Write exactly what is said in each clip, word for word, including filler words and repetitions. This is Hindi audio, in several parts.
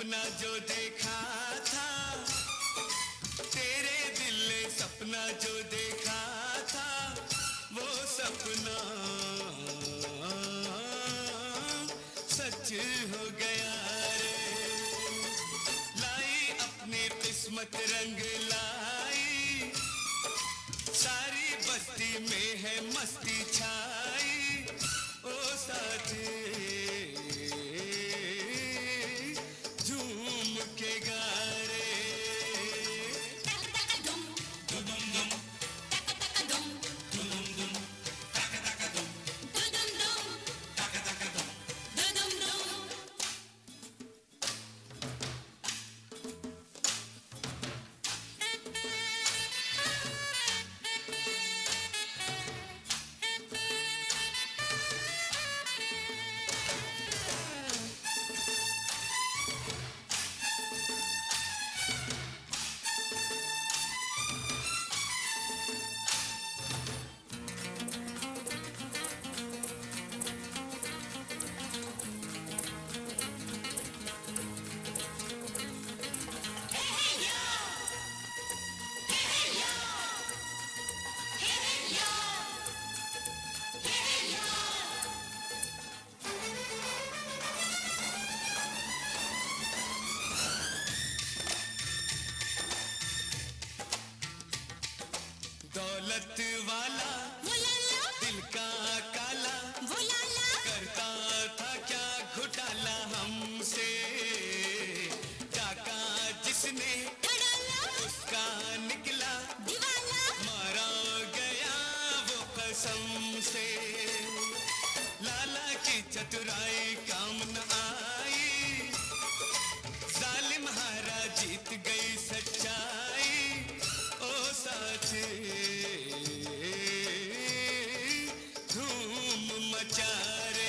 सपना जो देखा था, तेरे दिल ने सपना जो देखा था, वो सपना सच हो गया रे। लाई अपनी किस्मत रंग लाई, सारी बस्ती में है मस्ती छाई, ओ साथी झूम के गा रे। दौलत वाला दिल का काला, करता था क्या घोटाला हमसे, डाका जिसने उसका निकला मारा गया वो कसम से। लाला की चतुराई काम न आई, जालिम हारा जीत गई सच्चाई, ओ साथी धूम मचा रे।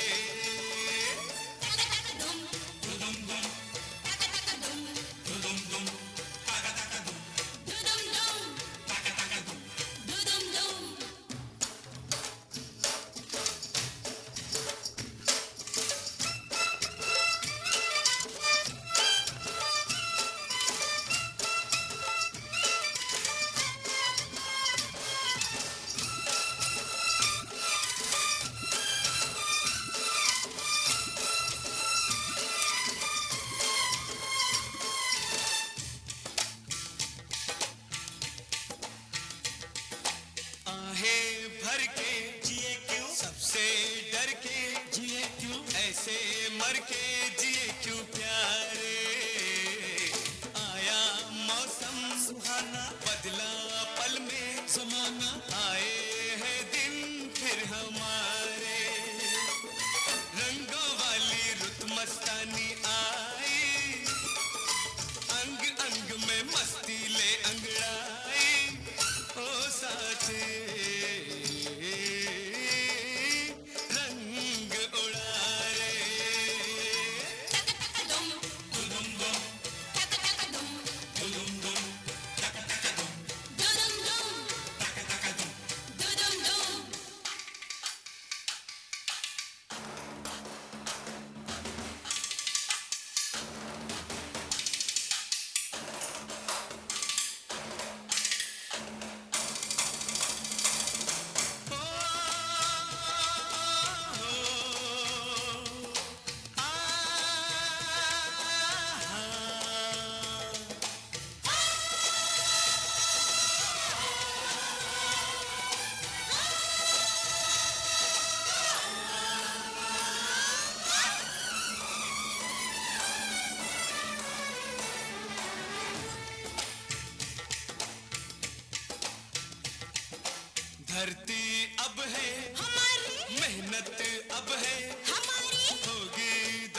भर के जिए क्यों, सबसे डर के जिए क्यों, ऐसे मर के जिए क्यों प्यारे। आया मौसम सुहाना, बदला पल में ज़माना, आए हैं दिन फिर हमारे। रंगों वाली रुत मस्तानी आई, अंग अंग में मस्ती ले अंगड़ाई, ओ साथी धरती अब है हमारी, मेहनत अब है हमारी, होगी